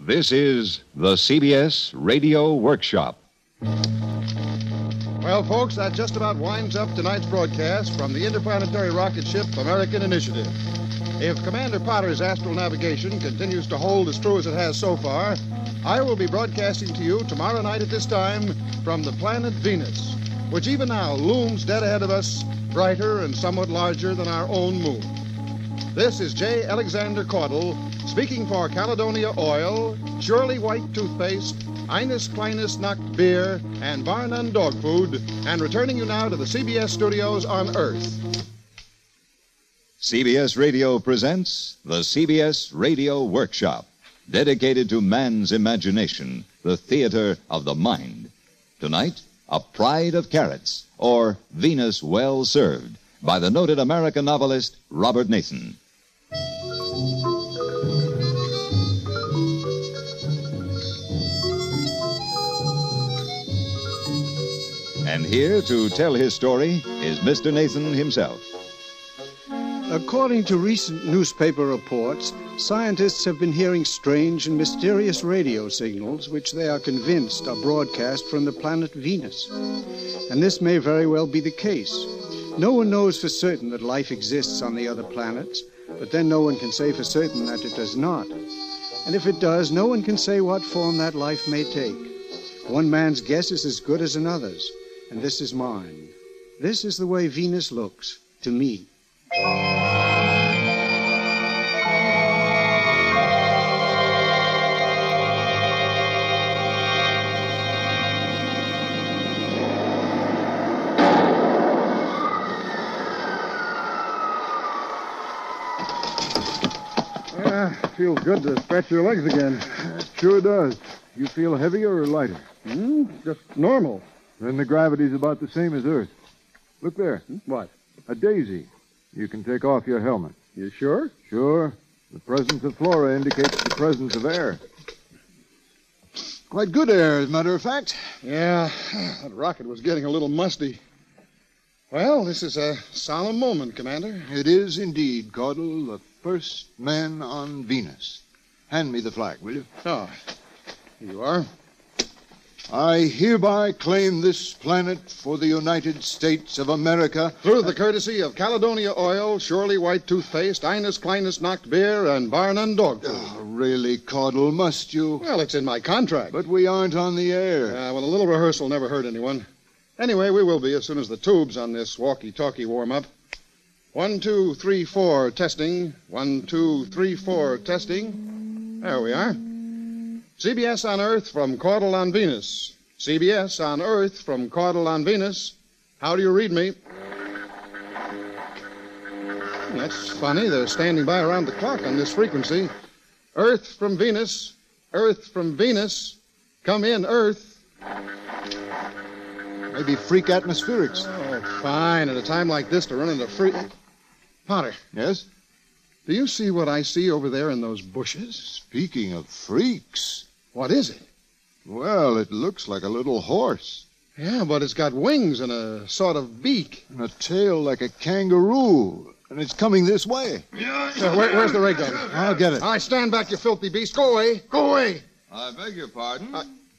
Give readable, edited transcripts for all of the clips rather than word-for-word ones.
This is the CBS Radio Workshop. Well, folks, that just about winds up tonight's broadcast from the interplanetary rocket ship American Initiative. If Commander Potter's astral navigation continues to hold as true as it has so far, I will be broadcasting to you tomorrow night at this time from the planet Venus, which even now looms dead ahead of us, brighter and somewhat larger than our own moon. This is J. Alexander Caudle, speaking for Caledonia Oil, Shirley White Toothpaste, Eines Kleines Nacht Beer, and Bar None Dog Food, and returning you now to the CBS studios on Earth. CBS Radio presents the CBS Radio Workshop, dedicated to man's imagination, the theater of the mind. Tonight, A Pride of Carrots, or Venus Well Served, by the noted American novelist Robert Nason. And here to tell his story is Mr. Nason himself. According to recent newspaper reports, scientists have been hearing strange and mysterious radio signals which they are convinced are broadcast from the planet Venus. And this may very well be the case. No one knows for certain that life exists on the other planets, but then no one can say for certain that it does not. And if it does, no one can say what form that life may take. One man's guess is as good as another's, and this is mine. This is the way Venus looks to me. Feels good to stretch your legs again. It sure does. You feel heavier or lighter? Just normal. Then the gravity's about the same as Earth. Look there. What? A daisy. You can take off your helmet. You sure? Sure. The presence of flora indicates the presence of air. Quite good air, as a matter of fact. Yeah, that rocket was getting a little musty. Well, this is a solemn moment, Commander. It is indeed, Caudle, the first man on Venus. Hand me the flag, will you? Oh, here you are. I hereby claim this planet for the United States of America. Through the courtesy of Caledonia Oil, Shirley White Toothpaste, Eines Kleines Nacht Beer, and Bar None Dog Food. Oh, really, Caudle, must you? Well, it's in my contract. But we aren't on the air. Well, a little rehearsal never hurt anyone. Anyway, we will be as soon as the tubes on this walkie-talkie warm up. 1, 2, 3, 4, testing. 1, 2, 3, 4, testing. There we are. CBS on Earth from Caudle on Venus. CBS on Earth from Caudle on Venus. How do you read me? That's funny. They're standing by around the clock on this frequency. Earth from Venus. Earth from Venus. Come in, Earth. Maybe freak atmospherics. Oh, fine. At a time like this to run into freak... Potter. Yes? Do you see what I see over there in those bushes? Speaking of freaks. What is it? Well, it looks like a little horse. Yeah, but it's got wings and a sort of beak. And a tail like a kangaroo. And it's coming this way. Where's the ray gun? I'll get it. All right, stand back, you filthy beast. Go away. Go away. I beg your pardon?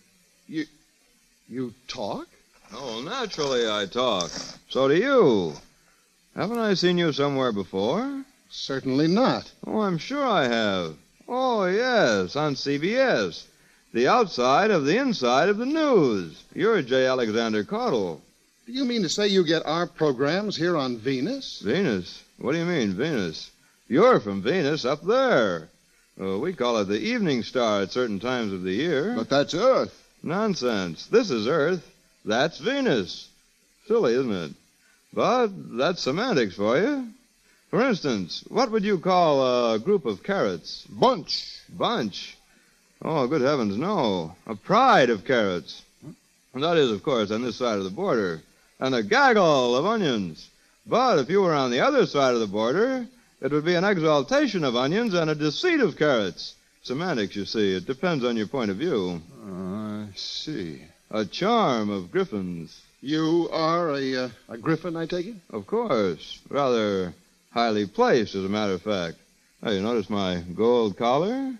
You talk? Oh, naturally I talk. So do you. Haven't I seen you somewhere before? Certainly not. Oh, I'm sure I have. Oh, yes, on CBS. The outside of the inside of the news. You're J. Alexander Caudle. Do you mean to say you get our programs here on Venus? Venus? What do you mean, Venus? You're from Venus up there. We call it the evening star at certain times of the year. But that's Earth. Nonsense. This is Earth. That's Venus. Silly, isn't it? But that's semantics for you. For instance, what would you call a group of carrots? Bunch. Bunch? Oh, good heavens, no. A pride of carrots. And that is, of course, on this side of the border. And a gaggle of onions. But if you were on the other side of the border, it would be an exaltation of onions and a deceit of carrots. Semantics, you see. It depends on your point of view. I see. A charm of griffins. You are a griffin, I take it? Of course. Rather highly placed, as a matter of fact. Now, you notice my gold collar?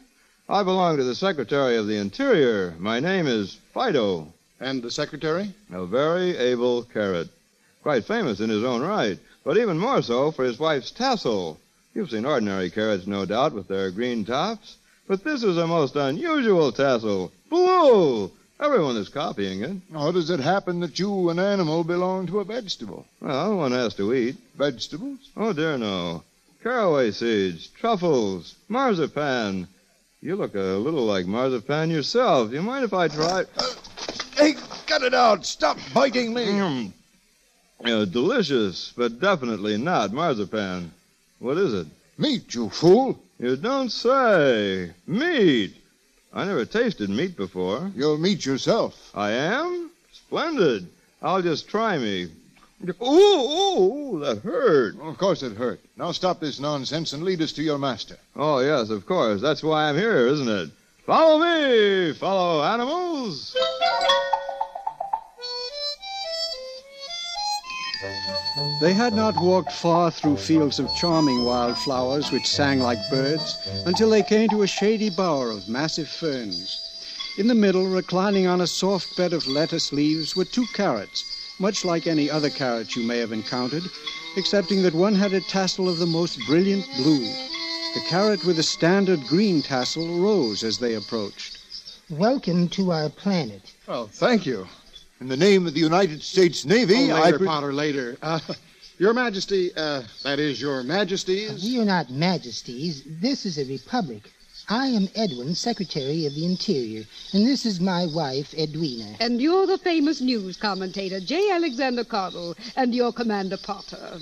I belong to the Secretary of the Interior. My name is Fido. And the secretary? A very able carrot. Quite famous in his own right, but even more so for his wife's tassel. You've seen ordinary carrots, no doubt, with their green tops. But this is a most unusual tassel. Blue! Everyone is copying it. How does it happen that you, an animal, belong to a vegetable? Well, one has to eat. Vegetables? Oh, dear no. Caraway seeds, truffles, marzipan. You look a little like marzipan yourself. Do you mind if I try? Hey, cut it out. Stop biting me. Delicious, but definitely not marzipan. What is it? Meat, you fool. You don't say. Meat. I never tasted meat before. You'll meet yourself. I am? Splendid. I'll just try me. Ooh, that hurt. Of course it hurt. Now stop this nonsense and lead us to your master. Oh, yes, of course. That's why I'm here, isn't it? Follow me, fellow animals. They had not walked far through fields of charming wildflowers which sang like birds until they came to a shady bower of massive ferns. In the middle, reclining on a soft bed of lettuce leaves, were 2 carrots, much like any other carrot you may have encountered, excepting that one had a tassel of the most brilliant blue. The carrot with a standard green tassel rose as they approached. Welcome to our planet. Well, thank you. In the name of the United States Navy, Later, Potter, later. Your Majesty, that is, your Majesties. We are not majesties. This is a republic. I am Edwin, Secretary of the Interior, and this is my wife, Edwina. And you're the famous news commentator, J. Alexander Caudle, and you're Commander Potter.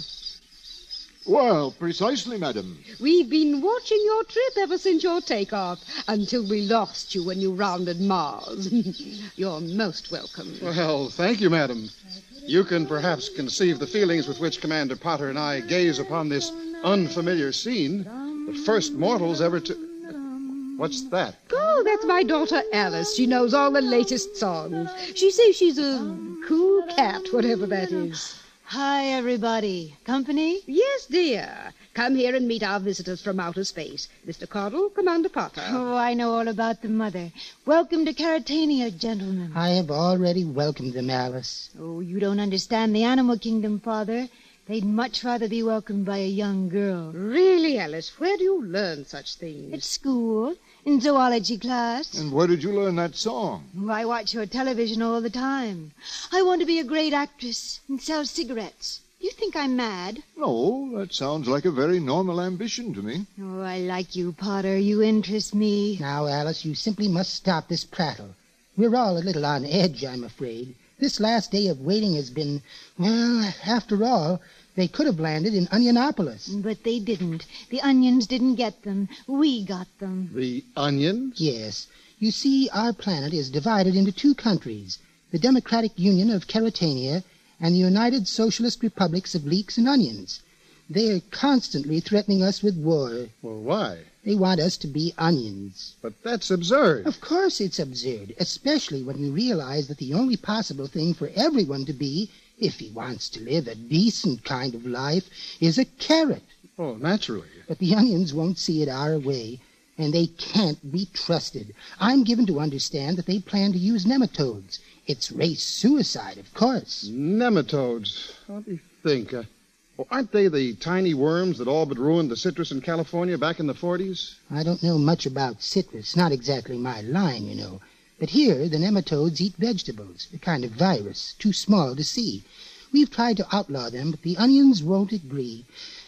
Well, precisely, madam. We've been watching your trip ever since your takeoff, until we lost you when you rounded Mars. You're most welcome. Well, thank you, madam. You can perhaps conceive the feelings with which Commander Potter and I gaze upon this unfamiliar scene, the first mortals ever to... What's that? Oh, that's my daughter Alice. She knows all the latest songs. She says she's a cool cat, whatever that is. Hi, everybody. Company? Yes, dear. Come here and meet our visitors from outer space. Mr. Caudle, Commander Potter. Oh, I know all about them, Mother. Welcome to Caratania, gentlemen. I have already welcomed them, Alice. Oh, you don't understand the animal kingdom, Father. They'd much rather be welcomed by a young girl. Really, Alice, where do you learn such things? At school, in zoology class. And where did you learn that song? Oh, I watch your television all the time. I want to be a great actress and sell cigarettes. You think I'm mad? No, that sounds like a very normal ambition to me. Oh, I like you, Potter. You interest me. Now, Alice, you simply must stop this prattle. We're all a little on edge, I'm afraid. This last day of waiting has been, well, after all, they could have landed in Onionopolis. But they didn't. The onions didn't get them. We got them. The onions? Yes. You see, our planet is divided into 2 countries, the Democratic Union of Caratania and the United Socialist Republics of Leeks and Onions. They are constantly threatening us with war. Well, why? They want us to be onions. But that's absurd. Of course it's absurd, especially when you realize that the only possible thing for everyone to be, if he wants to live a decent kind of life, is a carrot. Oh, naturally. But the onions won't see it our way, and they can't be trusted. I'm given to understand that they plan to use nematodes. It's race suicide, of course. Nematodes. Let me think. Aren't they the tiny worms that all but ruined the citrus in California back in the 40s? I don't know much about citrus. Not exactly my line, you know. But here, the nematodes eat vegetables, a kind of virus, too small to see. We've tried to outlaw them, but the onions won't agree.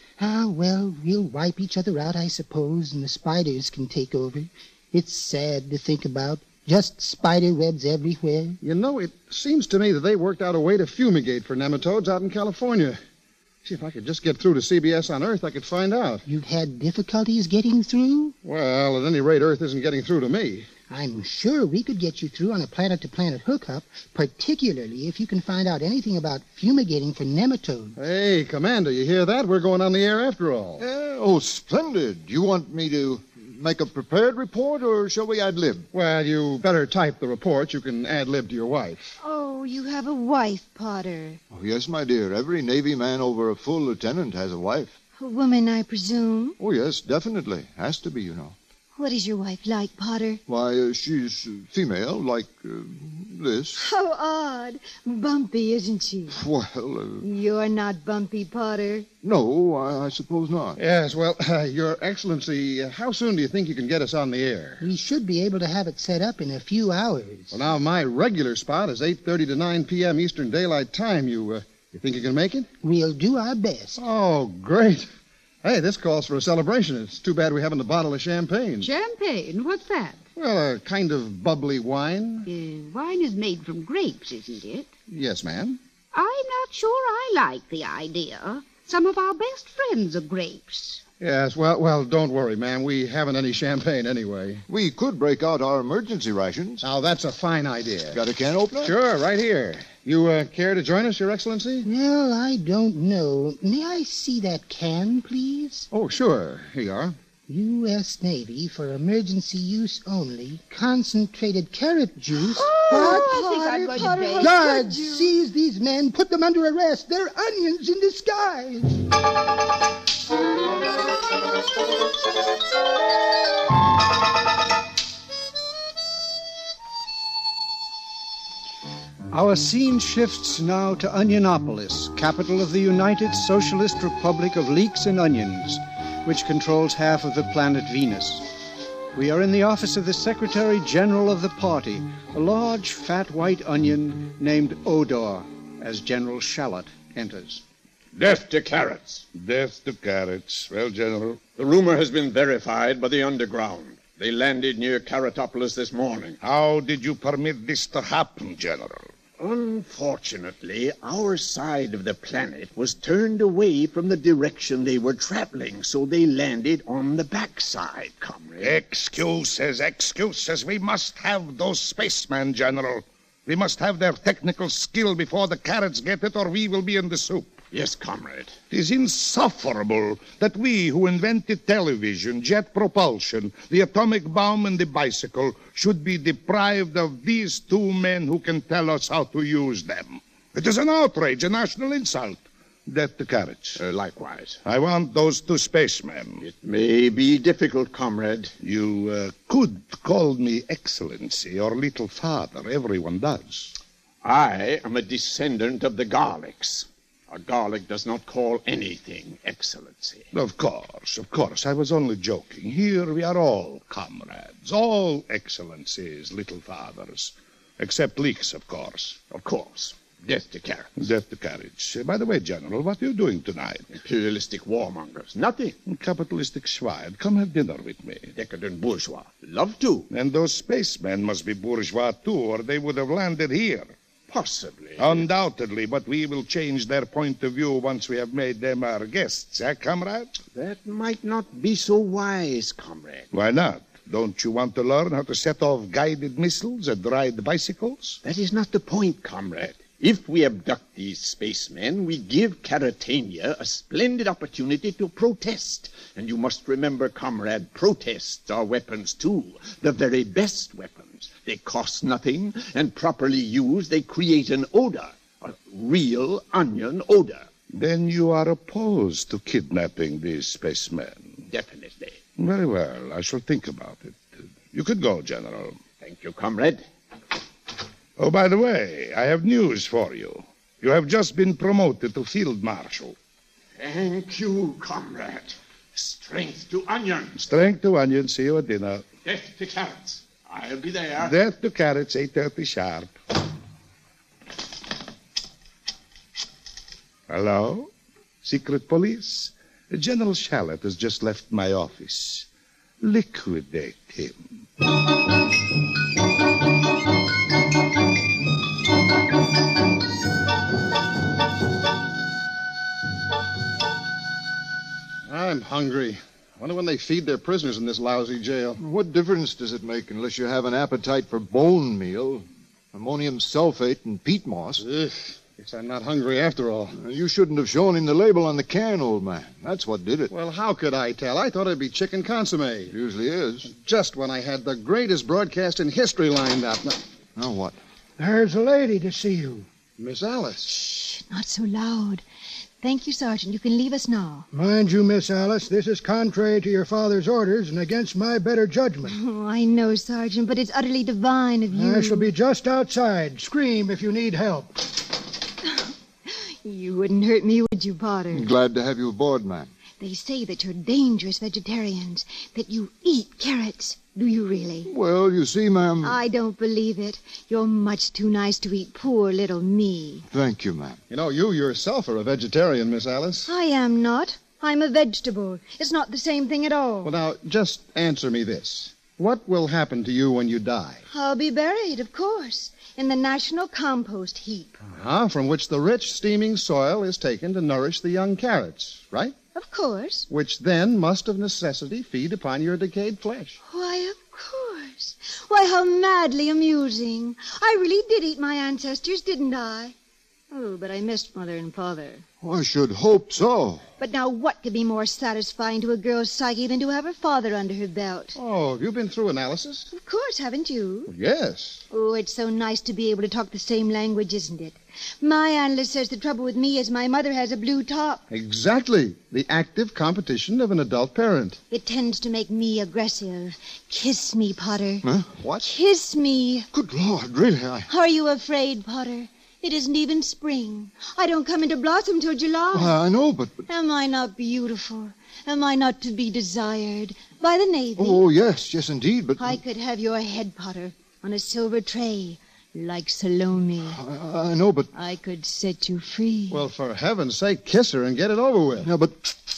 Well, we'll wipe each other out, I suppose, and the spiders can take over. It's sad to think about. Just spider webs everywhere. You know, it seems to me that they worked out a way to fumigate for nematodes out in California. See, if I could just get through to CBS on Earth, I could find out. You've had difficulties getting through? Well, at any rate, Earth isn't getting through to me. I'm sure we could get you through on a planet-to-planet hookup, particularly if you can find out anything about fumigating for nematodes. Hey, Commander, you hear that? We're going on the air after all. Oh, splendid. You want me to make a prepared report, or shall we ad-lib? Well, you better type the report. You can ad-lib to your wife. Oh, you have a wife, Potter. Oh, yes, my dear. Every Navy man over a full lieutenant has a wife. A woman, I presume. Oh, yes, definitely. Has to be, you know. What is your wife like, Potter? Why, she's female, like this. How odd. Bumpy, isn't she? Well, You're not bumpy, Potter. no, I suppose not. Yes, well, Your Excellency, how soon do you think you can get us on the air? We should be able to have it set up in a few hours. Well, now, my regular spot is 8:30 to 9 p.m. Eastern Daylight Time. You think you can make it? We'll do our best. Oh, great. Hey, this calls for a celebration. It's too bad we haven't a bottle of champagne. Champagne? What's that? Well, a kind of bubbly wine. Wine is made from grapes, isn't it? Yes, ma'am. I'm not sure I like the idea. Some of our best friends are grapes. Yes, well, don't worry, ma'am. We haven't any champagne anyway. We could break out our emergency rations. Now, that's a fine idea. Got a can opener? Sure, right here. You care to join us, Your Excellency? Well, I don't know. May I see that can, please? Oh, sure. Here you are. U.S. Navy for emergency use only. Concentrated carrot juice. I think I'm going to bed. Guards, seize these men. Put them under arrest. They're onions in disguise. Our scene shifts now to Onionopolis, capital of the United Socialist Republic of Leeks and Onions, which controls half of the planet Venus. We are in the office of the Secretary General of the party, a large, fat, white onion named Odor, as General Shallot enters. Death to carrots. Death to carrots. Well, General? The rumor has been verified by the underground. They landed near Carrotopolis this morning. How did you permit this to happen, General? Unfortunately, our side of the planet was turned away from the direction they were traveling, so they landed on the backside, comrade. Excuses. We must have those spacemen, General. We must have their technical skill before the carrots get it, or we will be in the soup. Yes, comrade. It is insufferable that we who invented television, jet propulsion, the atomic bomb, and the bicycle should be deprived of these two men who can tell us how to use them. It is an outrage, a national insult. Death to carrots. Likewise. I want those two spacemen. It may be difficult, comrade. You could call me Excellency or Little Father. Everyone does. I am a descendant of the Garlics. A Garlic does not call anything Excellency. Of course. I was only joking. Here we are all comrades, all Excellencies, Little Fathers. Except Leeks, of course. Of course. Death to carrots. Death to carrots. By the way, General, what are you doing tonight? Imperialistic warmongers. Nothing. Capitalistic swine. Come have dinner with me. Decadent bourgeois. Love to. And those spacemen must be bourgeois, too, or they would have landed here. Possibly. Undoubtedly, but we will change their point of view once we have made them our guests, comrade? That might not be so wise, comrade. Why not? Don't you want to learn how to set off guided missiles and ride bicycles? That is not the point, comrade. If we abduct these spacemen, we give Carrotania a splendid opportunity to protest. And you must remember, comrade, protests are weapons too, the very best weapons. They cost nothing, and properly used, they create an odor, a real onion odor. Then you are opposed to kidnapping these spacemen? Definitely. Very well, I shall think about it. You could go, General. Thank you, comrade. Oh, by the way, I have news for you. You have just been promoted to Field Marshal. Thank you, comrade. Strength to onion. Strength to onion. See you at dinner. Death to carrots. I'll be there. Death to carrots, 8:30 sharp. Hello? Secret police? General Shallot has just left my office. Liquidate him. I'm hungry. I wonder when they feed their prisoners in this lousy jail. What difference does it make unless you have an appetite for bone meal, ammonium sulfate, and peat moss? Ugh, guess I'm not hungry after all. You shouldn't have shown him the label on the can, old man. That's what did it. Well, how could I tell? I thought it'd be chicken consomme. It usually is. Just when I had the greatest broadcast in history lined up. Now what? There's a lady to see you. Miss Alice. Shh, not so loud. Thank you, Sergeant. You can leave us now. Mind you, Miss Alice, this is contrary to your father's orders and against my better judgment. Oh, I know, Sergeant, but it's utterly divine of you. I shall be just outside. Scream if you need help. You wouldn't hurt me, would you, Potter? Glad to have you aboard, ma'am. They say that you're dangerous vegetarians, that you eat carrots. Do you really? Well, you see, ma'am... I don't believe it. You're much too nice to eat poor little me. Thank you, ma'am. You know, you yourself are a vegetarian, Miss Alice. I am not. I'm a vegetable. It's not the same thing at all. Well, now, just answer me this. What will happen to you when you die? I'll be buried, of course, in the National Compost Heap. From which the rich, steaming soil is taken to nourish the young carrots, right? Of course. Which then must of necessity feed upon your decayed flesh. Why, of course. Why, how madly amusing. I really did eat my ancestors, didn't I? Oh, but I missed Mother and Father. I should hope so. But now what could be more satisfying to a girl's psyche than to have her father under her belt? Oh, have you been through analysis? Of course, haven't you? Well, yes. Oh, it's so nice to be able to talk the same language, isn't it? My analyst says the trouble with me is my mother has a blue top. Exactly. The active competition of an adult parent. It tends to make me aggressive. Kiss me, Potter. Huh? What? Kiss me. Good Lord, really? Are you afraid, Potter? It isn't even spring. I don't come into blossom till July. Well, I know, but... Am I not beautiful? Am I not to be desired by the Navy? Oh, yes, indeed, but... I could have your head, Potter, on a silver tray, like Salome. I know, but... I could set you free. Well, for heaven's sake, kiss her and get it over with. Yeah, but...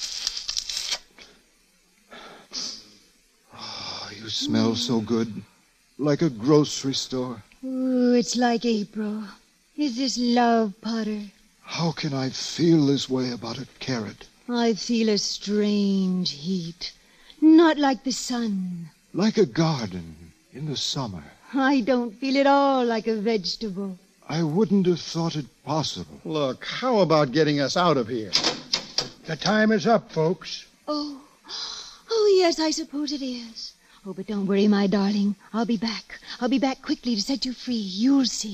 Oh, you smell so good. Like a grocery store. Oh, it's like April. Is this love, Potter? How can I feel this way about a carrot? I feel a strange heat. Not like the sun. Like a garden in the summer. I don't feel at all like a vegetable. I wouldn't have thought it possible. Look, how about getting us out of here? The time is up, folks. Oh, yes, I suppose it is. Oh, but don't worry, my darling. I'll be back. I'll be back quickly to set you free. You'll see.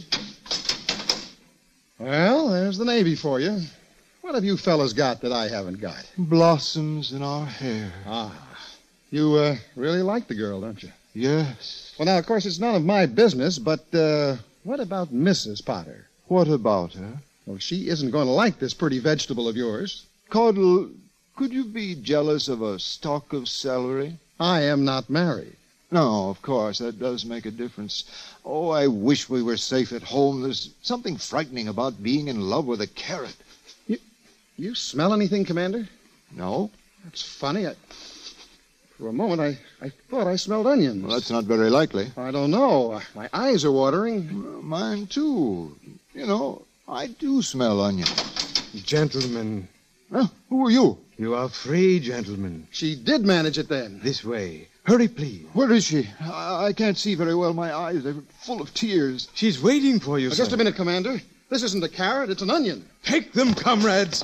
Well, there's the Navy for you. What have you fellas got that I haven't got? Blossoms in our hair. You really like the girl, don't you? Yes. Well, now, of course, it's none of my business, but what about Mrs. Potter? What about her? Well, she isn't going to like this pretty vegetable of yours. Caudle, could you be jealous of a stalk of celery? I am not married. No, of course, that does make a difference. Oh, I wish we were safe at home. There's something frightening about being in love with a carrot. You smell anything, Commander? No. That's funny. For a moment, I thought I smelled onions. Well, that's not very likely. I don't know. My eyes are watering. Well, mine, too. You know, I do smell onions. Gentlemen. Huh? Who are you? You are free, gentlemen. She did manage it then. This way. Hurry, please. Where is she? I can't see very well. My eyes are full of tears. She's waiting for you, Now, sir. just a minute, Commander. This isn't a carrot, it's an onion. Take them, comrades.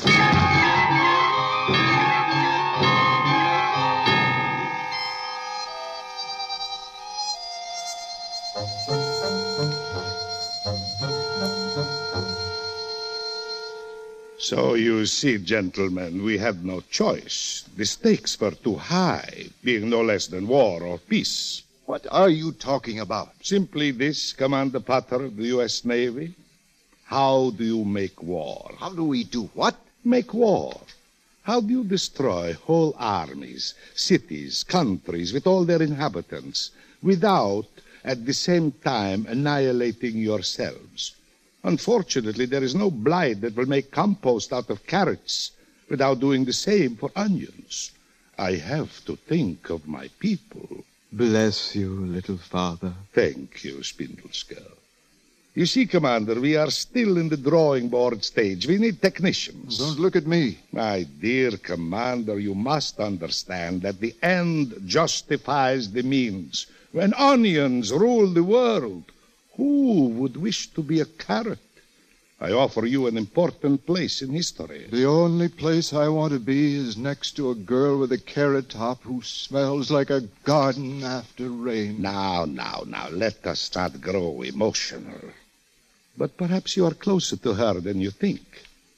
So you see, gentlemen, we had no choice. The stakes were too high, being no less than war or peace. What are you talking about? Simply this, Commander Potter of the U.S. Navy. How do you make war? How do we do what? Make war. How do you destroy whole armies, cities, countries with all their inhabitants, without, at the same time, annihilating yourselves? Unfortunately, there is no blight that will make compost out of carrots without doing the same for onions. I have to think of my people. Bless you, little father. Thank you, Spindleskull. You see, Commander, we are still in the drawing board stage. We need technicians. Don't look at me. My dear Commander, you must understand that the end justifies the means. When onions rule the world, who would wish to be a carrot? I offer you an important place in history. The only place I want to be is next to a girl with a carrot top who smells like a garden after rain. Now, let us not grow emotional. But perhaps you are closer to her than you think.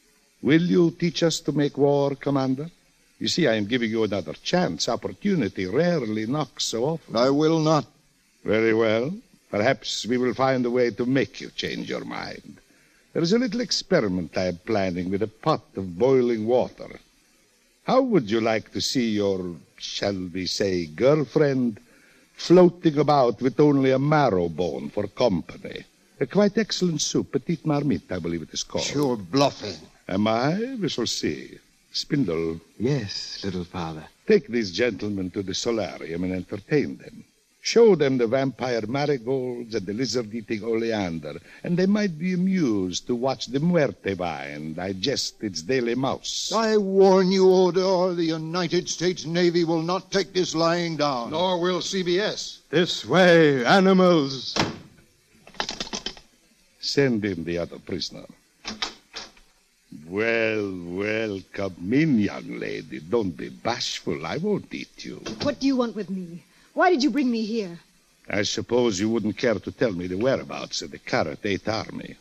Will you teach us to make war, Commander? You see, I am giving you another chance. Opportunity rarely knocks so often. I will not. Very well. Perhaps we will find a way to make you change your mind. There is a little experiment I am planning with a pot of boiling water. How would you like to see your, shall we say, girlfriend floating about with only a marrow bone for company? A quite excellent soup, petite marmite, I believe it is called. You're bluffing. Am I? We shall see. Spindle. Yes, little father. Take these gentlemen to the solarium and entertain them. Show them the vampire marigolds and the lizard-eating oleander, and they might be amused to watch the muerte vine digest its daily mouse. I warn you, Odor, the United States Navy will not take this lying down. Nor will CBS. This way, animals. Send in the other prisoner. Well, come in, young lady. Don't be bashful. I won't eat you. What do you want with me? Why did you bring me here? I suppose you wouldn't care to tell me the whereabouts of the Carrot 8th Army.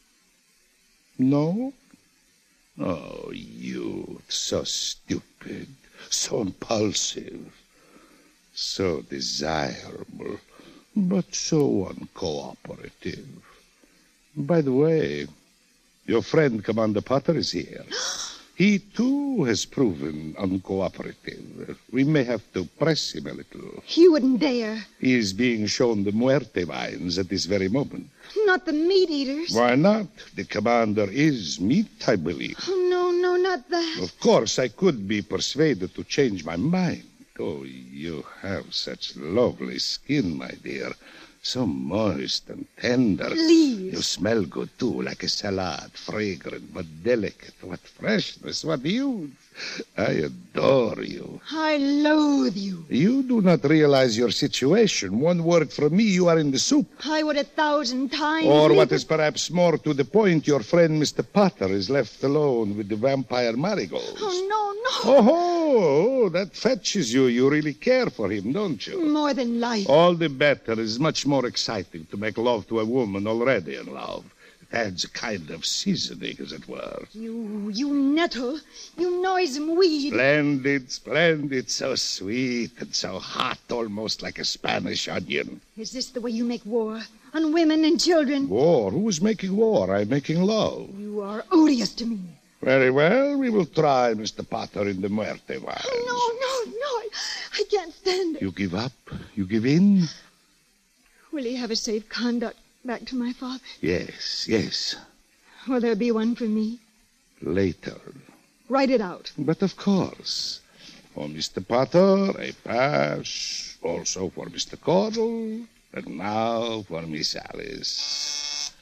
No? Oh, youth, so stupid, so impulsive, so desirable, but so uncooperative. By the way, your friend Commander Potter is here. He, too, has proven uncooperative. We may have to press him a little. He wouldn't dare. He is being shown the muerte vines at this very moment. Not the meat eaters. Why not? The commander is meat, I believe. Oh, no, not that. Of course, I could be persuaded to change my mind. Oh, you have such lovely skin, my dear. So moist and tender. Please. You smell good, too, like a salad. Fragrant but delicate. What freshness, what youth. I adore you. I loathe you. You do not realize your situation. One word from me, you are in the soup. I would 1,000 times. Or what is perhaps more to the point, your friend Mr. Potter is left alone with the vampire marigolds. Oh, no. Oh, that fetches you. You really care for him, don't you? More than life. All the better. It's much more exciting to make love to a woman already in love. It adds a kind of seasoning, as it were. You nettle. You noisome weed. Splendid. So sweet and so hot, almost like a Spanish onion. Is this the way you make war? On women and children? War? Who is making war? I'm making love. You are odious to me. Very well. We will try Mr. Potter in the muerte vines. Oh, no. I can't stand it. You give up? You give in? Will he have a safe conduct back to my father? Yes. Will there be one for me? Later. Write it out. But of course. For Mr. Potter, a pass. Also for Mr. Caudle. And now for Miss Alice.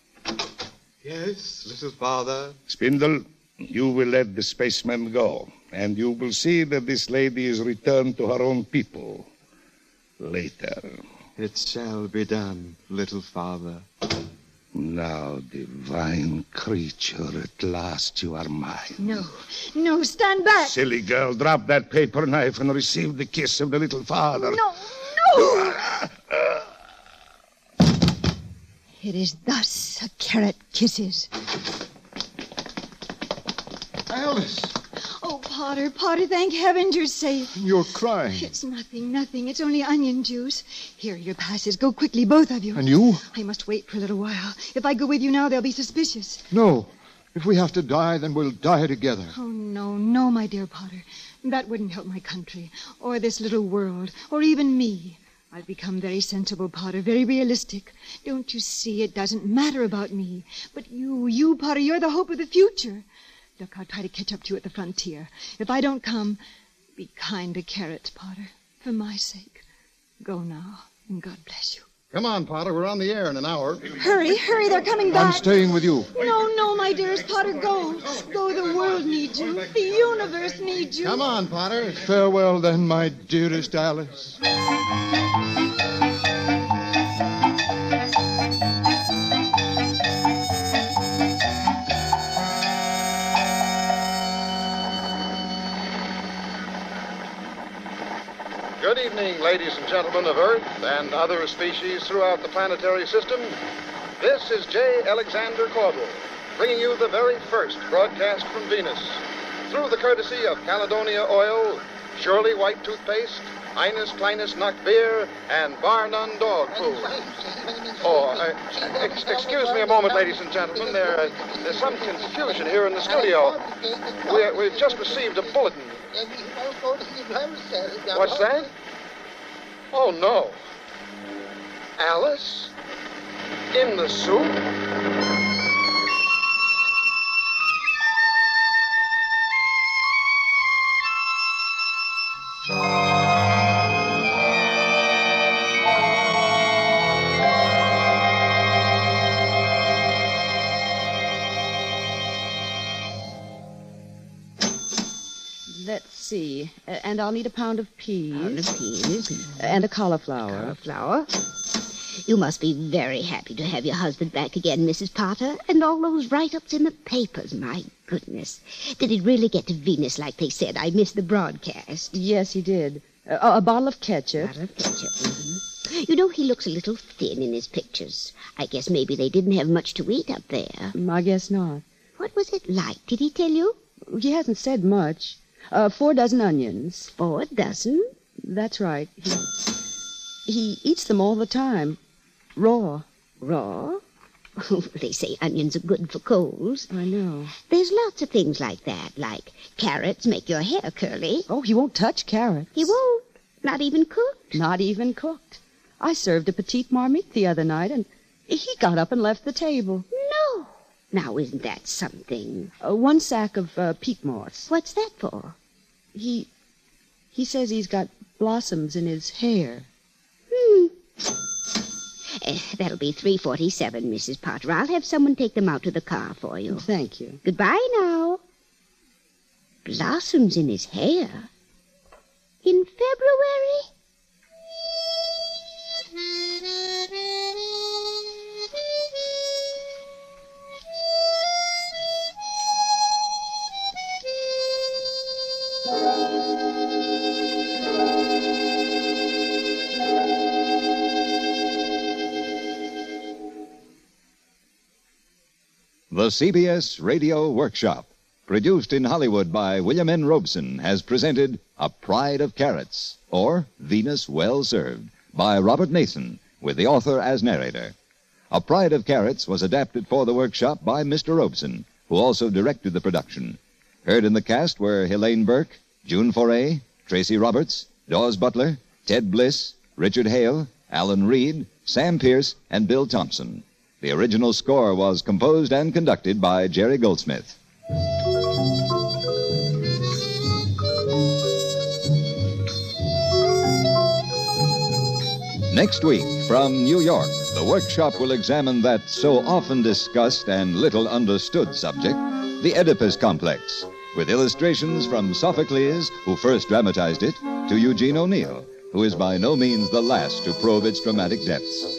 Yes, little father. Spindle, you will let the spaceman go. And you will see that this lady is returned to her own people. Later. It shall be done, little father. Now, divine creature, at last you are mine. No, stand back. Silly girl, drop that paper knife and receive the kiss of the little father. No. It is thus a carrot kisses. Alice! Oh, Potter, thank heaven you're safe. You're crying. It's nothing. It's only onion juice. Here are your passes. Go quickly, both of you. And you? I must wait for a little while. If I go with you now, they'll be suspicious. No. If we have to die, then we'll die together. Oh, no, my dear Potter. That wouldn't help my country, or this little world, or even me. I've become very sensible, Potter, very realistic. Don't you see, it doesn't matter about me. But you, Potter, you're the hope of the future. Look, I'll try to catch up to you at the frontier. If I don't come, be kind to Carrot, Potter, for my sake. Go now, and God bless you. Come on, Potter, we're on the air in an hour. Hurry, they're coming back. I'm staying with you. No, my dearest Potter, go. Go, the world needs you. The universe needs you. Come on, Potter. Farewell, then, my dearest Alice. Good evening, ladies and gentlemen of Earth and other species throughout the planetary system. This is J. Alexander Caudle, bringing you the very first broadcast from Venus. Through the courtesy of Caledonia Oil, Shirley White Toothpaste, Ines Kleines Nacht Beer, and Bar None Dog Food. Excuse me a moment, ladies and gentlemen. There's some confusion here in the studio. We've just received a bulletin. What's that? Oh, no. Alice? In the soup? Let's see. And I'll need a pound of peas. And a cauliflower. You must be very happy to have your husband back again, Mrs. Potter. And all those write-ups in the papers, my goodness. Did it really get to Venus like they said? I missed the broadcast. Yes, he did. A bottle of ketchup. You know, he looks a little thin in his pictures. I guess maybe they didn't have much to eat up there. I guess not. What was it like? Did he tell you? He hasn't said much. 4 dozen onions. 4 dozen? That's right. He eats them all the time. Raw. Raw? They say onions are good for colds. I know. There's lots of things like that, like carrots make your hair curly. Oh, he won't touch carrots. He won't? Not even cooked? Not even cooked. I served a petite marmite the other night, and he got up and left the table. No. Now, isn't that something? 1 sack of peat moss. What's that for? He says he's got blossoms in his hair. That'll be 3:47, Mrs. Potter. I'll have someone take them out to the car for you. Thank you. Goodbye now. Blossoms in his hair? In February? The CBS Radio Workshop, produced in Hollywood by William N. Robeson, has presented A Pride of Carrots, or Venus Well Served, by Robert Nason, with the author as narrator. A Pride of Carrots was adapted for the workshop by Mr. Robeson, who also directed the production. Heard in the cast were Helene Burke, June Foray, Tracy Roberts, Dawes Butler, Ted Bliss, Richard Hale, Alan Reed, Sam Pierce, and Bill Thompson. The original score was composed and conducted by Jerry Goldsmith. Next week, from New York, the workshop will examine that so often discussed and little understood subject, the Oedipus complex, with illustrations from Sophocles, who first dramatized it, to Eugene O'Neill, who is by no means the last to probe its dramatic depths.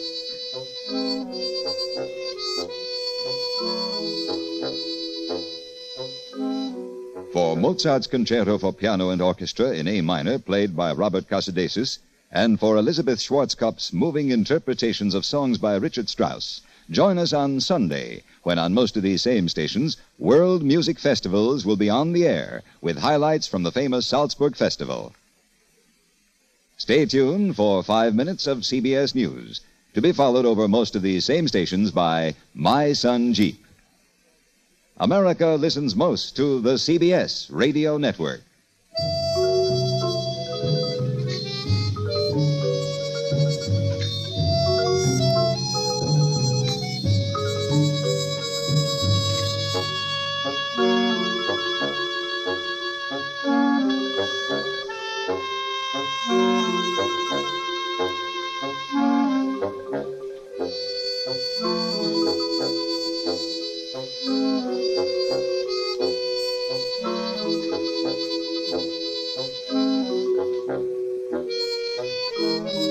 For Mozart's concerto for piano and orchestra in A minor, played by Robert Casadesus, and for Elizabeth Schwarzkopf's moving interpretations of songs by Richard Strauss, join us on Sunday, when on most of these same stations, world music festivals will be on the air, with highlights from the famous Salzburg Festival. Stay tuned for 5 minutes of CBS News, to be followed over most of these same stations by My Son Jeep. America listens most to the CBS Radio Network. Thank you.